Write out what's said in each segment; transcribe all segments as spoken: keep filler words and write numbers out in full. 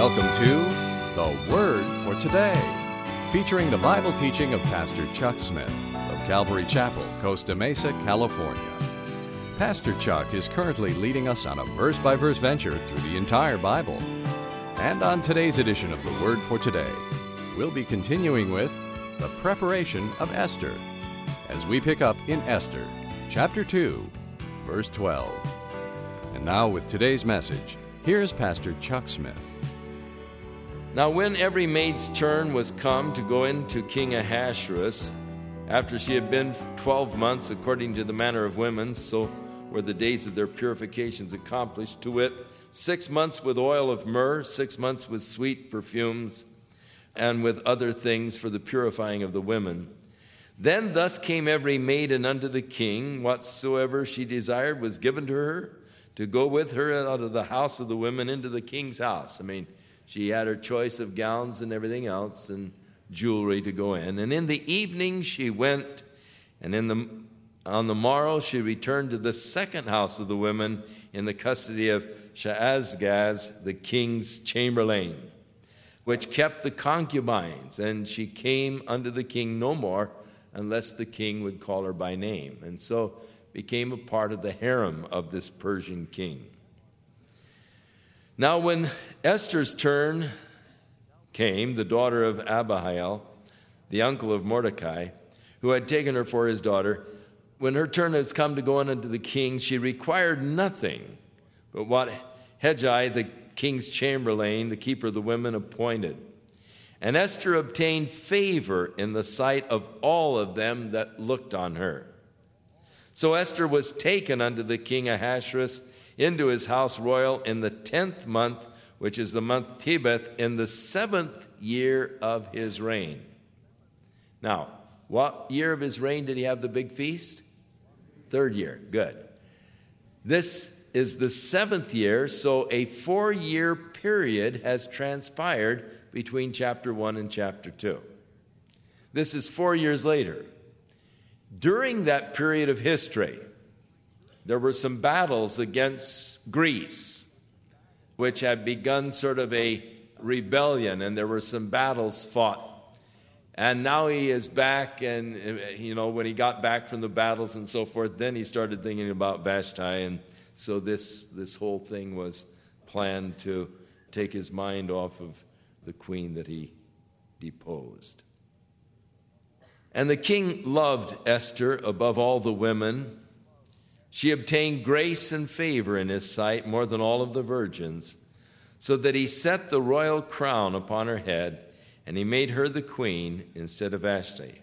Welcome to The Word for Today, featuring the Bible teaching of Pastor Chuck Smith of Calvary Chapel, Costa Mesa, California. Pastor Chuck is currently leading us on a verse-by-verse venture through the entire Bible. And on today's edition of The Word for Today, we'll be continuing with the preparation of Esther, as we pick up in Esther, chapter two, verse twelve. And now with today's message, here's Pastor Chuck Smith. Now when every maid's turn was come to go into King Ahasuerus, after she had been twelve months according to the manner of women, so were the days of their purifications accomplished, to wit, six months with oil of myrrh, six months with sweet perfumes, and with other things for the purifying of the women. Then thus came every maiden unto the king, whatsoever she desired was given to her, to go with her out of the house of the women into the king's house. I mean, she had her choice of gowns and everything else and jewelry to go in. And in the evening she went, and in the on the morrow she returned to the second house of the women in the custody of Shaashgaz, the king's chamberlain, which kept the concubines. And she came unto the king no more, unless the king would call her by name. And so became a part of the harem of this Persian king. Now when Esther's turn came, the daughter of Abihail, the uncle of Mordecai, who had taken her for his daughter, when her turn has come to go in unto the king, she required nothing but what Hegai, the king's chamberlain, the keeper of the women, appointed. And Esther obtained favor in the sight of all of them that looked on her. So Esther was taken unto the king Ahasuerus into his house royal in the tenth month, which is the month Tebeth, in the seventh year of his reign. Now, what year of his reign did he have the big feast? Third year. Good. This is the seventh year, so a four-year period has transpired between chapter one and chapter two. This is four years later. During that period of history, there were some battles against Greece, which had begun sort of a rebellion, and there were some battles fought. And now he is back, and, you know, when he got back from the battles and so forth, then he started thinking about Vashti, and so this, this whole thing was planned to take his mind off of the queen that he deposed. And the king loved Esther above all the women. She obtained grace and favor in his sight more than all of the virgins, so that he set the royal crown upon her head, and he made her the queen instead of Vashti.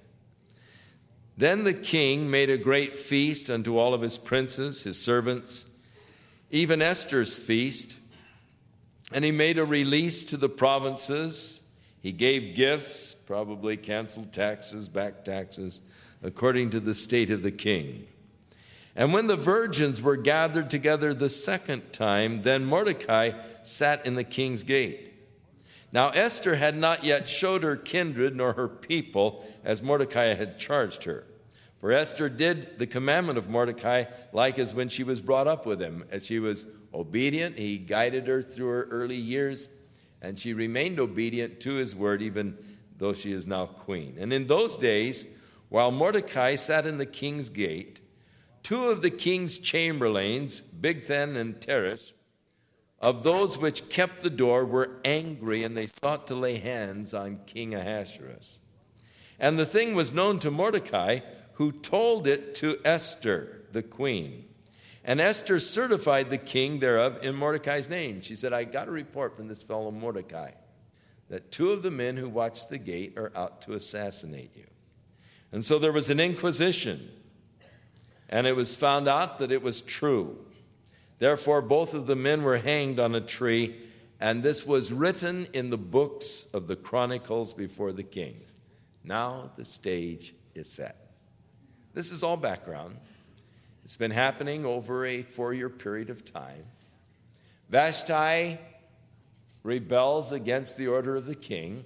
Then the king made a great feast unto all of his princes, his servants, even Esther's feast, and he made a release to the provinces. He gave gifts, probably canceled taxes, back taxes, according to the state of the king. And when the virgins were gathered together the second time, then Mordecai sat in the king's gate. Now Esther had not yet showed her kindred nor her people, as Mordecai had charged her. For Esther did the commandment of Mordecai like as when she was brought up with him. As she was obedient, he guided her through her early years, and she remained obedient to his word, even though she is now queen. And in those days, while Mordecai sat in the king's gate, two of the king's chamberlains, Bigthan and Teresh, of those which kept the door, were angry, and they sought to lay hands on King Ahasuerus. And the thing was known to Mordecai, who told it to Esther, the queen. And Esther certified the king thereof in Mordecai's name. She said, I got a report from this fellow Mordecai that two of the men who watched the gate are out to assassinate you. And so there was an inquisition, and it was found out that it was true. Therefore, both of the men were hanged on a tree, and this was written in the books of the Chronicles before the kings. Now the stage is set. This is all background. It's been happening over a four-year period of time. Vashti rebels against the order of the king.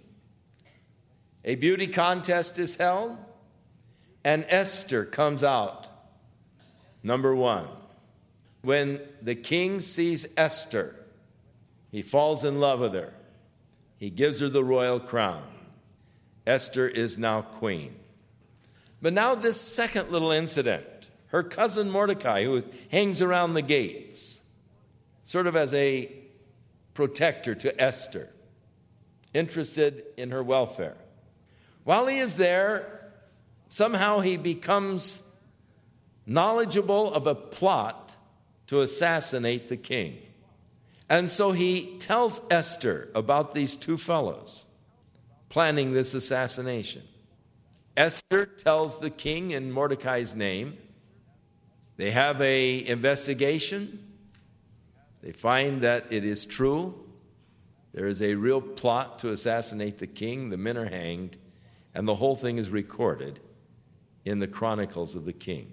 A beauty contest is held, and Esther comes out number one. When the king sees Esther, he falls in love with her. He gives her the royal crown. Esther is now queen. But now this second little incident, her cousin Mordecai, who hangs around the gates, sort of as a protector to Esther, interested in her welfare. While he is there, somehow he becomes knowledgeable of a plot to assassinate the king. And so he tells Esther about these two fellows planning this assassination. Esther tells the king in Mordecai's name. They have an investigation. They find that it is true. There is a real plot to assassinate the king. The men are hanged, and the whole thing is recorded in the Chronicles of the King.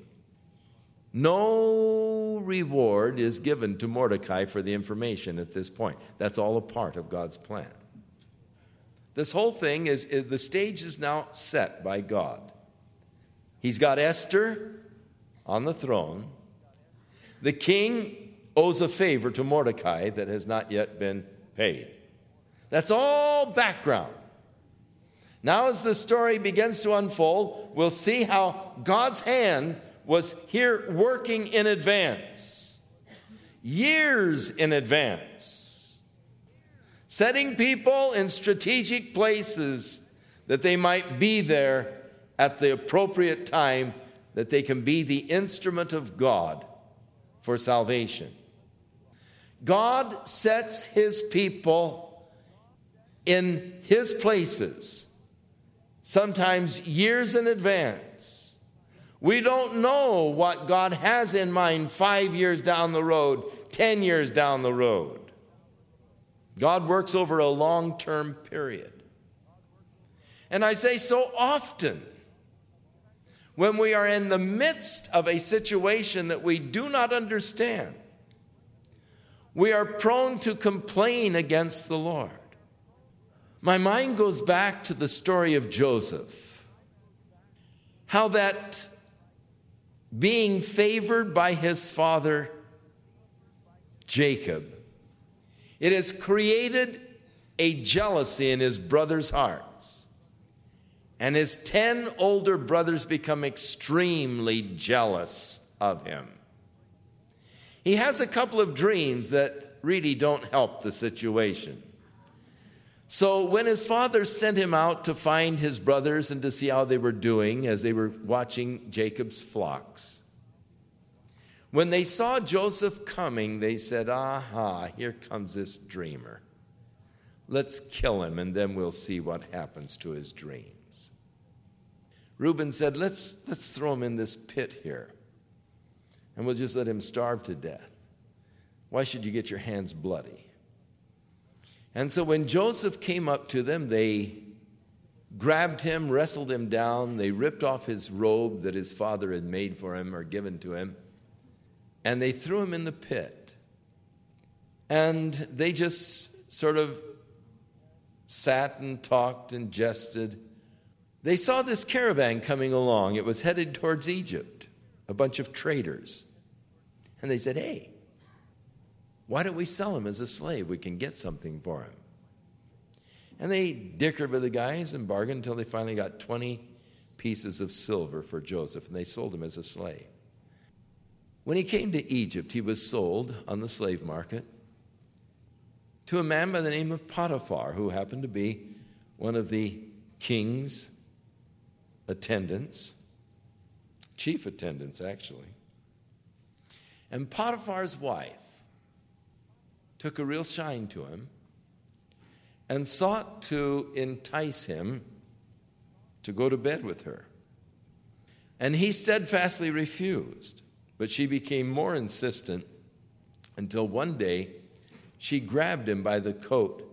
No reward is given to Mordecai for the information at this point. That's all a part of God's plan. This whole thing is, is the stage is now set by God. He's got Esther on the throne. The king owes a favor to Mordecai that has not yet been paid. That's all background. Now, as the story begins to unfold, we'll see how God's hand was here working in advance, years in advance, setting people in strategic places that they might be there at the appropriate time, that they can be the instrument of God for salvation. God sets his people in his places, sometimes years in advance. We don't know what God has in mind five years down the road, ten years down the road. God works over a long-term period. And I say so often, when we are in the midst of a situation that we do not understand, we are prone to complain against the Lord. My mind goes back to the story of Joseph, how that being favored by his father Jacob, it has created a jealousy in his brothers' hearts. And his ten older brothers become extremely jealous of him. He has a couple of dreams that really don't help the situation. So when his father sent him out to find his brothers and to see how they were doing as they were watching Jacob's flocks, when they saw Joseph coming, they said, aha, here comes this dreamer. Let's kill him, and then we'll see what happens to his dreams. Reuben said, let's, let's throw him in this pit here, and we'll just let him starve to death. Why should you get your hands bloody? And so when Joseph came up to them, they grabbed him, wrestled him down. They ripped off his robe that his father had made for him or given to him, and they threw him in the pit. And they just sort of sat and talked and jested. They saw this caravan coming along. It was headed towards Egypt, a bunch of traders. And they said, hey, why don't we sell him as a slave? We can get something for him. And they dickered with the guys and bargained until they finally got twenty pieces of silver for Joseph, and they sold him as a slave. When he came to Egypt, he was sold on the slave market to a man by the name of Potiphar, who happened to be one of the king's attendants, chief attendants, actually. And Potiphar's wife took a real shine to him and sought to entice him to go to bed with her. And he steadfastly refused, but she became more insistent until one day she grabbed him by the coat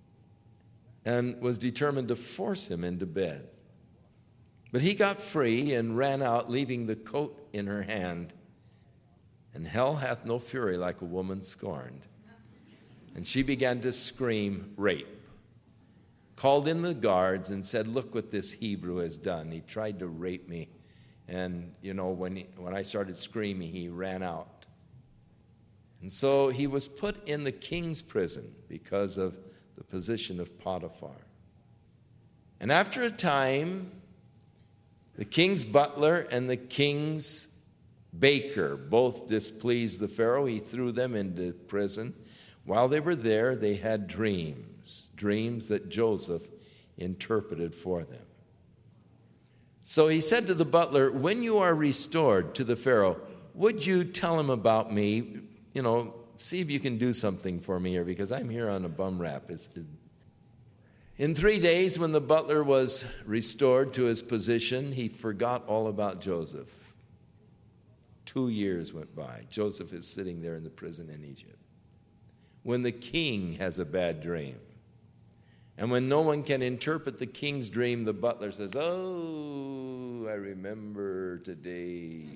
and was determined to force him into bed. But he got free and ran out, leaving the coat in her hand. And hell hath no fury like a woman scorned. And she began to scream, rape. Called in the guards and said, look what this Hebrew has done. He tried to rape me. And, you know, when, he, when I started screaming, he ran out. And so he was put in the king's prison because of the position of Potiphar. And after a time, the king's butler and the king's baker both displeased the Pharaoh. He threw them into prison. While they were there, they had dreams, dreams that Joseph interpreted for them. So he said to the butler, when you are restored to the Pharaoh, would you tell him about me? You know, see if you can do something for me here, because I'm here on a bum rap. It's, it... In three days, when the butler was restored to his position, he forgot all about Joseph. Two years went by. Joseph is sitting there in the prison in Egypt. When the king has a bad dream, and when no one can interpret the king's dream, the butler says, oh, I remember today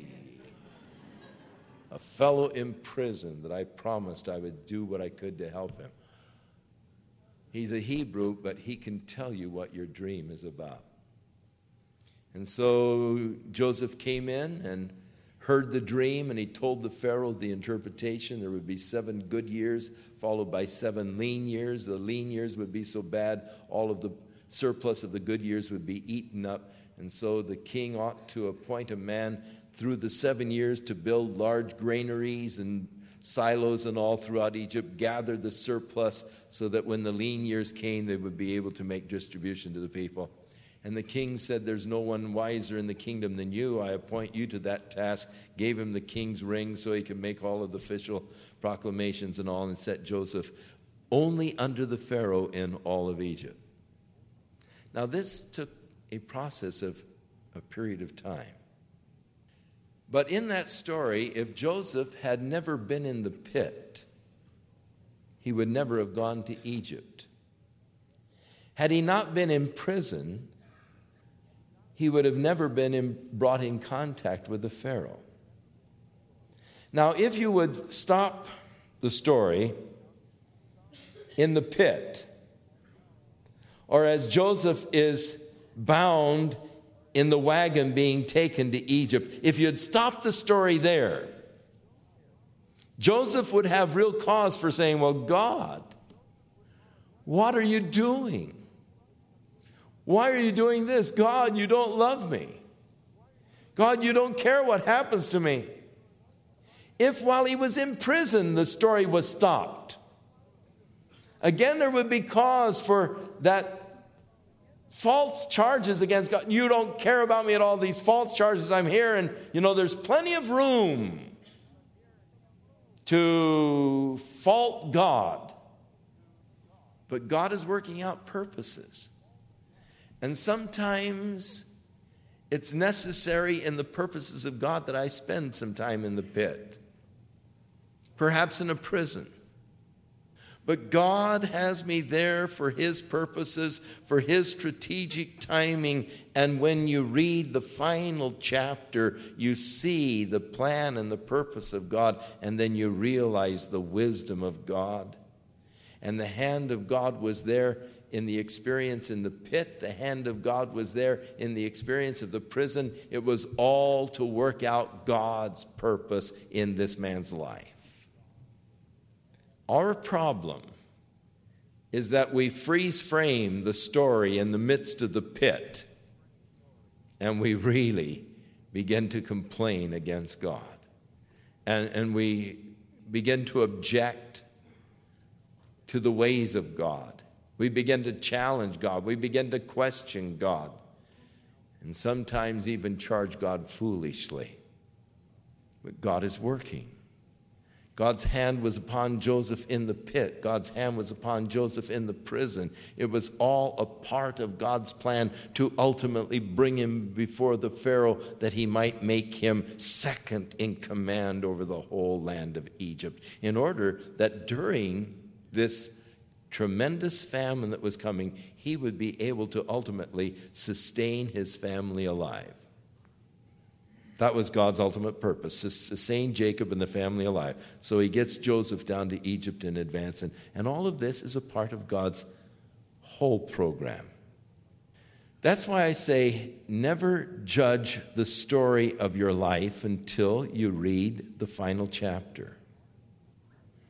a fellow in prison that I promised I would do what I could to help him. He's a Hebrew, but he can tell you what your dream is about. And so Joseph came in and heard the dream, and he told the Pharaoh the interpretation. There would be seven good years, followed by seven lean years. The lean years would be so bad, all of the surplus of the good years would be eaten up. And so the king ought to appoint a man through the seven years to build large granaries and silos and all throughout Egypt, gather the surplus so that when the lean years came, they would be able to make distribution to the people. And the king said, there's no one wiser in the kingdom than you. I appoint you to that task. Gave him the king's ring so he could make all of the official proclamations and all, and set Joseph only under the Pharaoh in all of Egypt. Now this took a process of a period of time. But in that story, if Joseph had never been in the pit, he would never have gone to Egypt. Had he not been in prison, he would have never been in, brought in contact with the Pharaoh. Now, if you would stop the story in the pit, or as Joseph is bound in the wagon being taken to Egypt, if you'd stop the story there, Joseph would have real cause for saying, well, God, what are you doing? Why are you doing this? God, you don't love me. God, you don't care what happens to me. If while he was in prison, the story was stopped, again, there would be cause for that false charges against God. You don't care about me at all. These false charges, I'm here, and, you know, there's plenty of room to fault God. But God is working out purposes. And sometimes it's necessary in the purposes of God that I spend some time in the pit, perhaps in a prison. But God has me there for his purposes, for his strategic timing. And when you read the final chapter, you see the plan and the purpose of God, and then you realize the wisdom of God. And the hand of God was there in the experience in the pit. The hand of God was there in the experience of the prison. It was all to work out God's purpose in this man's life. Our problem is that we freeze frame the story in the midst of the pit, and we really begin to complain against God. And, and we begin to object to the ways of God. We begin to challenge God. We begin to question God. And sometimes even charge God foolishly. But God is working. God's hand was upon Joseph in the pit. God's hand was upon Joseph in the prison. It was all a part of God's plan to ultimately bring him before the Pharaoh, that he might make him second in command over the whole land of Egypt, in order that during this tremendous famine that was coming, he would be able to ultimately sustain his family alive. That was God's ultimate purpose, to sustain Jacob and the family alive. So he gets Joseph down to Egypt in advance. And, and all of this is a part of God's whole program. That's why I say never judge the story of your life until you read the final chapter.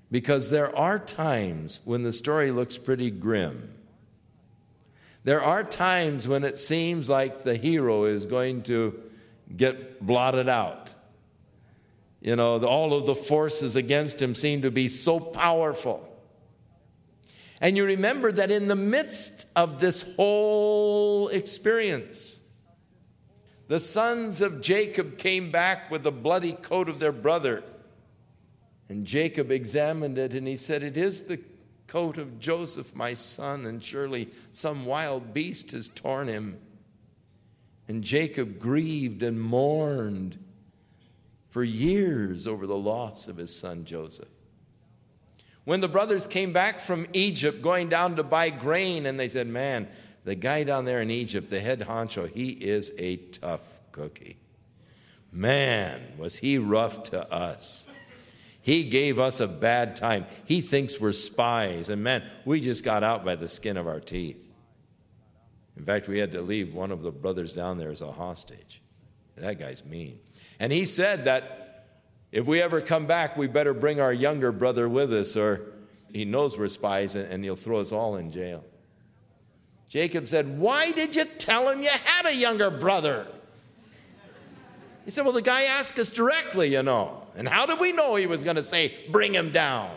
Because there are times when the story looks pretty grim. There are times when it seems like the hero is going to get blotted out. You know, all of the forces against him seem to be so powerful. And you remember that in the midst of this whole experience, the sons of Jacob came back with the bloody coat of their brother. And Jacob examined it, and he said, "It is the coat of Joseph, my son, and surely some wild beast has torn him." And Jacob grieved and mourned for years over the loss of his son Joseph. When the brothers came back from Egypt, going down to buy grain, and they said, "Man, the guy down there in Egypt, the head honcho, he is a tough cookie. Man, was he rough to us. He gave us a bad time. He thinks we're spies. And man, we just got out by the skin of our teeth." In fact, we had to leave one of the brothers down there as a hostage. That guy's mean. And he said that if we ever come back, we better bring our younger brother with us, or he knows we're spies and he'll throw us all in jail. Jacob said, "Why did you tell him you had a younger brother?" He said, "Well, the guy asked us directly, you know. And how did we know he was going to say, 'Bring him down'?"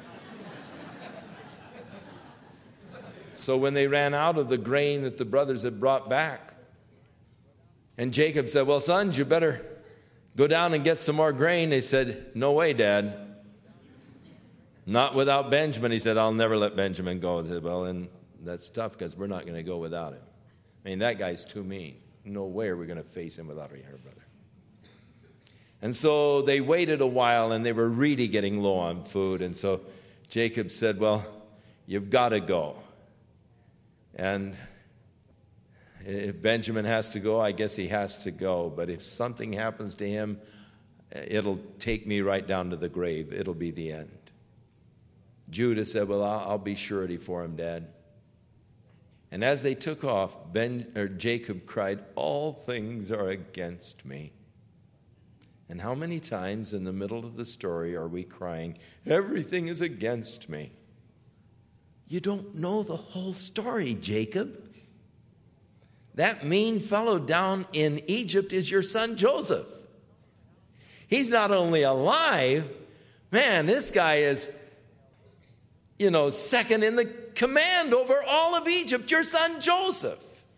So when they ran out of the grain that the brothers had brought back, and Jacob said, "Well, sons, you better go down and get some more grain." They said, "No way, Dad. Not without Benjamin." He said, "I'll never let Benjamin go." I said, "Well, and that's tough because we're not going to go without him. I mean, that guy's too mean. No way are we going to face him without our younger brother." And so they waited a while, and they were really getting low on food. And so Jacob said, "Well, you've got to go. And if Benjamin has to go, I guess he has to go. But if something happens to him, it'll take me right down to the grave. It'll be the end." Judah said, "Well, I'll, I'll be surety for him, Dad." And as they took off, Ben, or Jacob cried, "All things are against me." And how many times in the middle of the story are we crying, "Everything is against me"? You don't know the whole story, Jacob. That mean fellow down in Egypt is your son Joseph. He's not only alive, man, this guy is, you know, second in the command over all of Egypt, your son Joseph.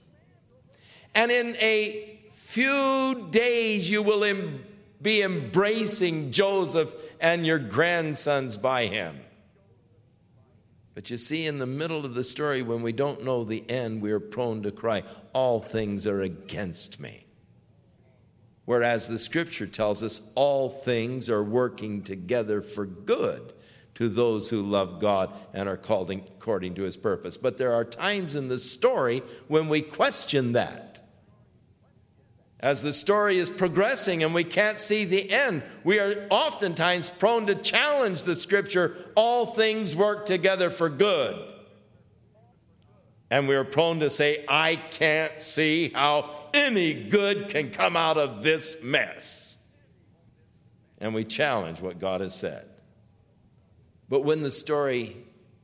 And in a few days you will em- be embracing Joseph and your grandsons by him. But you see, in the middle of the story, when we don't know the end, we are prone to cry, "All things are against me." Whereas the scripture tells us all things are working together for good to those who love God and are called according to his purpose. But there are times in the story when we question that. As the story is progressing and we can't see the end, we are oftentimes prone to challenge the scripture, "All things work together for good." And we are prone to say, "I can't see how any good can come out of this mess." And we challenge what God has said. But when the story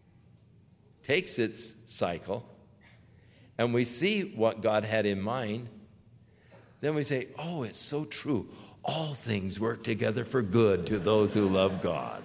takes its cycle and we see what God had in mind, then we say, "Oh, it's so true. All things work together for good to those who love God."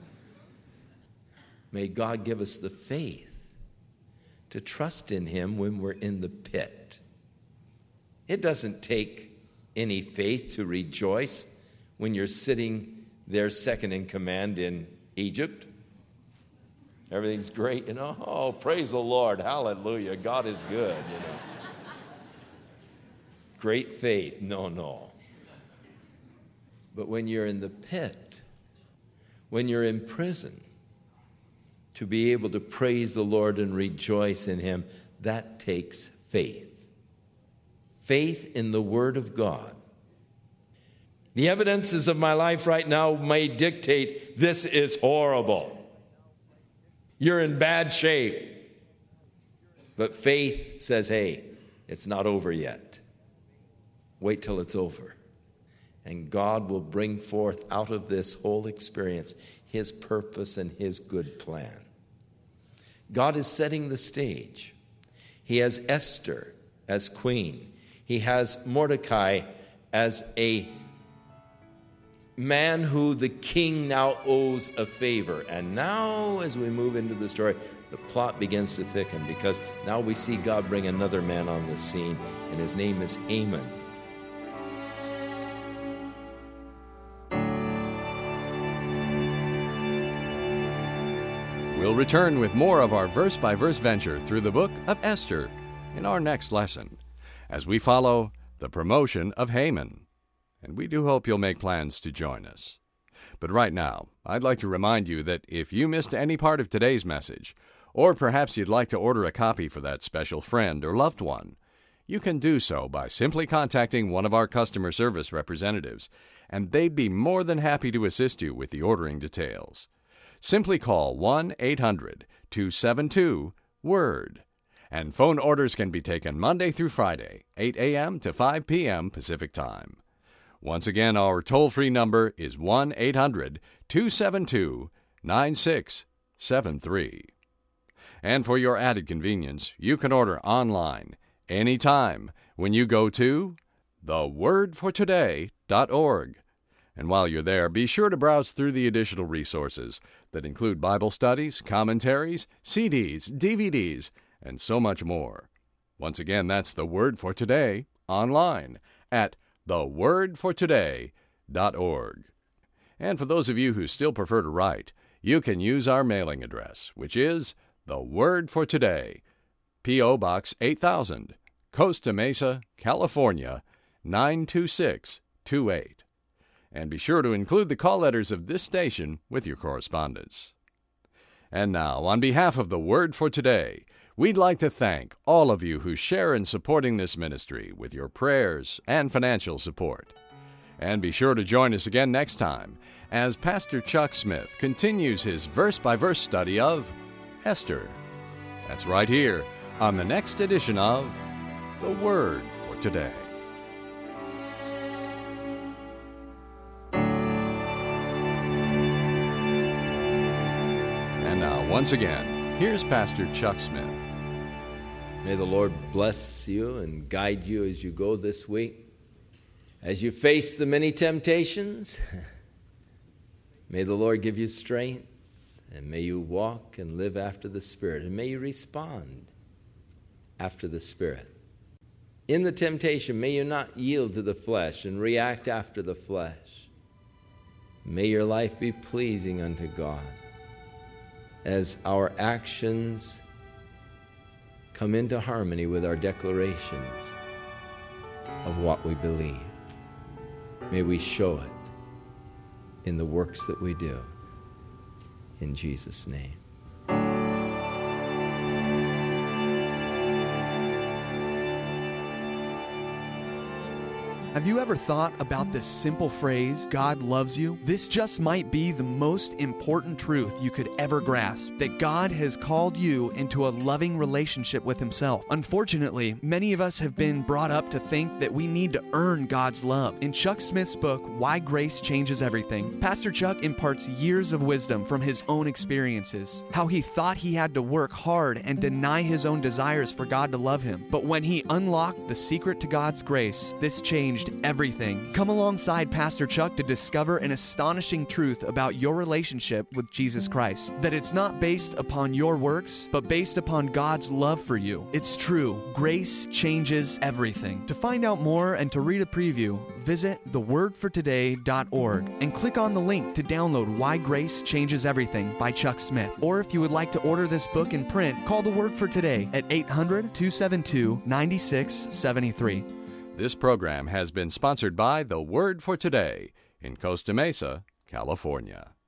May God give us the faith to trust in him when we're in the pit. It doesn't take any faith to rejoice when you're sitting there second in command in Egypt. Everything's great, you know. Oh, praise the Lord. Hallelujah. God is good, you know. Great faith. No, no. But when you're in the pit, when you're in prison, to be able to praise the Lord and rejoice in him, that takes faith. Faith in the Word of God. The evidences of my life right now may dictate this is horrible. You're in bad shape. But faith says, hey, it's not over yet. Wait till it's over. And God will bring forth out of this whole experience his purpose and his good plan. God is setting the stage. He has Esther as queen. He has Mordecai as a man who the king now owes a favor. And now, as we move into the story, the plot begins to thicken, because now we see God bring another man on the scene, and his name is Haman. We'll return with more of our verse-by-verse venture through the book of Esther in our next lesson, as we follow the promotion of Haman. And we do hope you'll make plans to join us. But right now, I'd like to remind you that if you missed any part of today's message, or perhaps you'd like to order a copy for that special friend or loved one, you can do so by simply contacting one of our customer service representatives, and they'd be more than happy to assist you with the ordering details. Simply call one eight hundred two seven two WORD, and phone orders can be taken Monday through Friday, eight a.m. to five p.m. Pacific Time. Once again, our toll-free number is one eight hundred two seven two nine six seven three. And for your added convenience, you can order online anytime when you go to the word for today dot org. And while you're there, be sure to browse through the additional resources that include Bible studies, commentaries, C Ds, D V Ds, and so much more. Once again, that's The Word for Today online at the word for today dot org. And for those of you who still prefer to write, you can use our mailing address, which is The Word for Today, P O. Box eight thousand, Costa Mesa, California, nine two six two eight. And be sure to include the call letters of this station with your correspondence. And now, on behalf of The Word for Today, we'd like to thank all of you who share in supporting this ministry with your prayers and financial support. And be sure to join us again next time as Pastor Chuck Smith continues his verse-by-verse study of Esther. That's right here on the next edition of The Word for Today. And now, once again, here's Pastor Chuck Smith. May the Lord bless you and guide you as you go this week. As you face the many temptations, may the Lord give you strength, and may you walk and live after the Spirit, and may you respond after the Spirit. In the temptation, may you not yield to the flesh and react after the flesh. May your life be pleasing unto God as our actions come into harmony with our declarations of what we believe. May we show it in the works that we do. In Jesus' name. Have you ever thought about this simple phrase, God loves you? This just might be the most important truth you could ever grasp, that God has called you into a loving relationship with Himself. Unfortunately, many of us have been brought up to think that we need to earn God's love. In Chuck Smith's book, Why Grace Changes Everything, Pastor Chuck imparts years of wisdom from his own experiences, how he thought he had to work hard and deny his own desires for God to love him. But when he unlocked the secret to God's grace, this changed everything. Come alongside Pastor Chuck to discover an astonishing truth about your relationship with Jesus Christ. That it's not based upon your works, but based upon God's love for you. It's true. Grace changes everything. To find out more and to read a preview, visit the word for today dot org and click on the link to download Why Grace Changes Everything by Chuck Smith. Or if you would like to order this book in print, call the Word for Today at eight hundred two seven two nine six seven three. This program has been sponsored by The Word for Today in Costa Mesa, California.